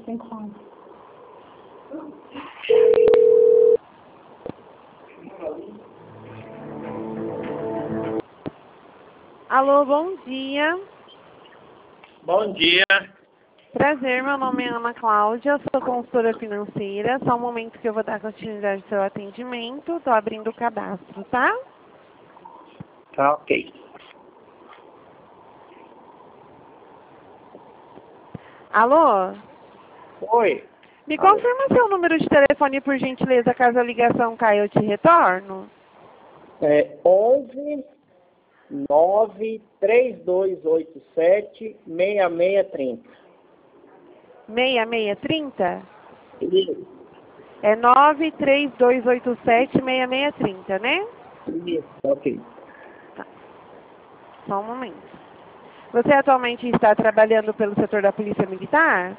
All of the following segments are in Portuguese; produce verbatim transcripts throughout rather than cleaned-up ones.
sem como. Alô, bom dia. Bom dia. Prazer, meu nome é Ana Cláudia, sou consultora financeira. Só um momento que eu vou dar continuidade ao seu atendimento. Estou abrindo o cadastro, tá? Tá ok. Alô? Oi. Me Alô. confirma seu número de telefone, por gentileza, caso a ligação caia, eu te retorno. É onze nove três dois oito sete seis seis trinta. seis seis trinta? Isso. É nove três dois oito sete seis seis trinta, né? Isso. Ok. Tá. Só um momento. Você atualmente está trabalhando pelo setor da Polícia Militar?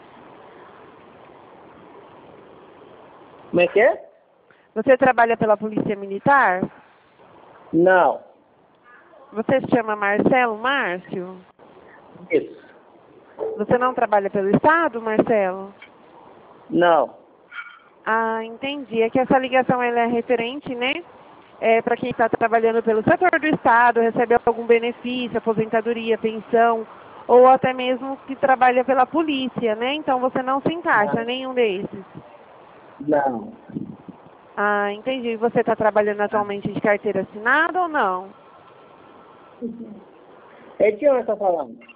Como é que é? Você trabalha pela Polícia Militar? Não. Você se chama Marcelo Márcio? Isso. Você não trabalha pelo Estado, Marcelo? Não. Ah, entendi. É que essa ligação ela é referente, né? É, para quem está trabalhando pelo setor do Estado, recebe algum benefício, aposentadoria, pensão, ou até mesmo que trabalha pela polícia, né? Então você não se encaixa em Não. nenhum desses. Não. Ah, entendi. Você está trabalhando atualmente de carteira assinada ou não? É de onde está falando?